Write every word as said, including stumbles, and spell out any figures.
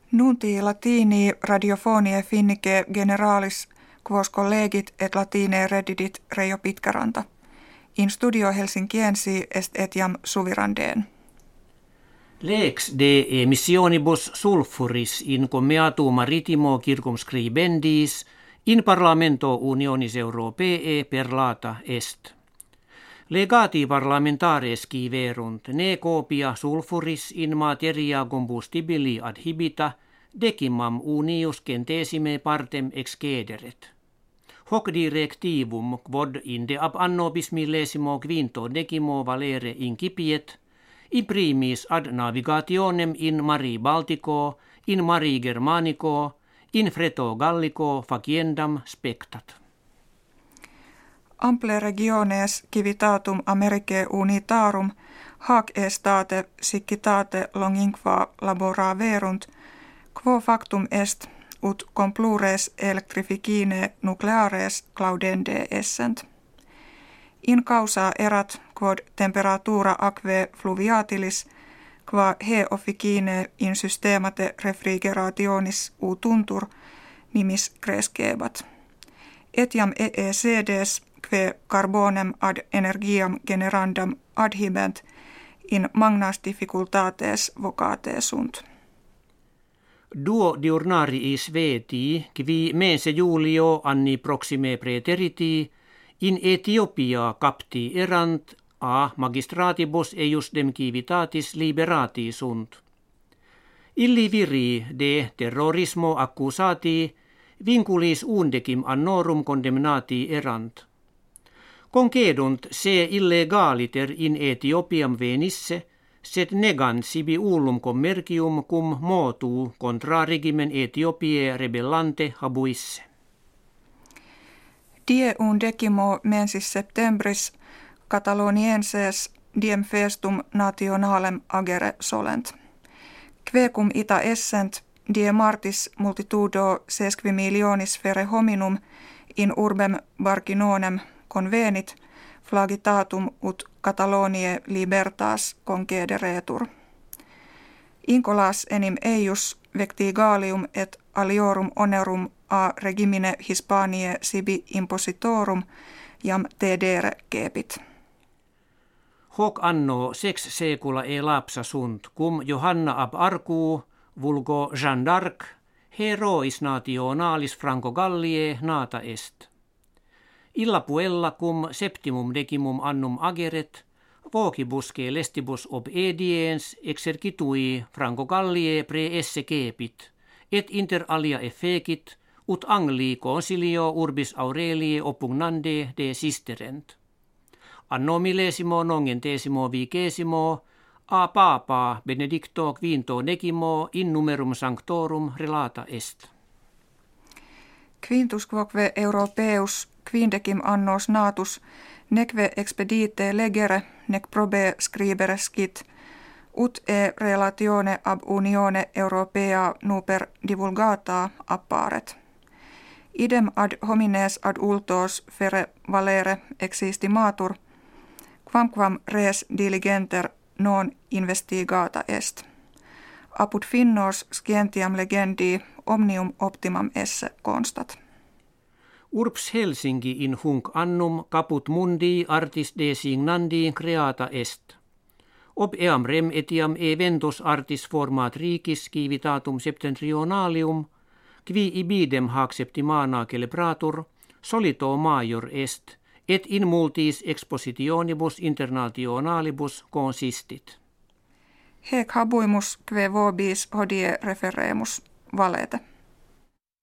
Nunti latini radiofonie finnike generalis quos collegit et latine reddidit Reijo Pitkäranta. In studio Helsinkiensi est etiam suvirandeen. Lex de emissionibus sulfuris in commeatum maritimo circumscribendis in parlamento unionis europee perlata est. Legati parlamentares verunt ne copia sulfuris in materia combustibili adhibita decimam unius centesime partem excederet. Hoc directivum quod inde ab anno bismillesimo quinto decimo valere incipiet, in primis ad navigationem in mari Baltico, in mari Germanico, in freto Gallico faciendam spectat. Ample regiones civitatum Americae unitarum hac estate siccitate longinqua labora verunt, quo factum est ut complures electrificine nucleares claudende essent. In causa erat quod temperatura aquae fluviatilis qua he officine in systemate refrigerationis utuntur nimis crescebat. Etiam E E C Ds que carbonem ad energiam generandam adhibent in magnas difficultates vocate sunt. Duo diurnariis veti qui mense Julio anni proxime praeteriti in Etiopia capti erant a magistratibus eiusdem civitatis liberati sunt. Illi viri de terrorismo accusati vinculis undecim annorum condemnati erant. Concedunt se illegaliter in Etiopiam venisse, sed negant sibi ullum commercium cum motu contra regimen Etiopiae rebellante habuisse. Die undecimo mensis septembris Catalonienses diem festum nationalem agere solent. Quecum ita essent die martis multitudo sesquimillionis fere hominum in urbem Barcinonem convenit flagitatum ut Catalonie libertas concederetur. Incolas enim eius vectigalium et aliorum onerum a regimine Hispaniae sibi impositorum jam tedere cepit. Hoc anno sex secula e lapsa sunt, cum Johanna ab Arcuu, vulgo Jeanne d'Arc, herois nationalis Franco Galliae nata est. Illa puella cum septimum decimum annum ageret, vocibusque lestibus obediens exercitui Franco Galliae praeesse cepit, et inter alia effecit, ut Anglii consilio urbis Aureliae oppugnande de sisterent. Anno millesimo nongentesimo vicesimo, a papa Benedicto quinto decimo in numerum sanctorum relata est. Quintus quoque Europeus quindecim annos natus neque expedite legere nec probe scribere scit, ut e relatione ab unione Europea nuper divulgata apparet. Idem ad homines ad ultos fere valere existimatur, quamquam res diligenter non investigata est. Apud finnos scientiam legendi omnium optimam esse constat. Urbs Helsinki in hunc annum caput mundi artis designandi creata est. Ob eam rem etiam eventus artis format ricis civitatum septentrionalium, qui ibidem hac septimana celebratur, solito major est, et in multis expositionibus internationalibus consistit. Hec habuimus que vobis hodie referemus valete.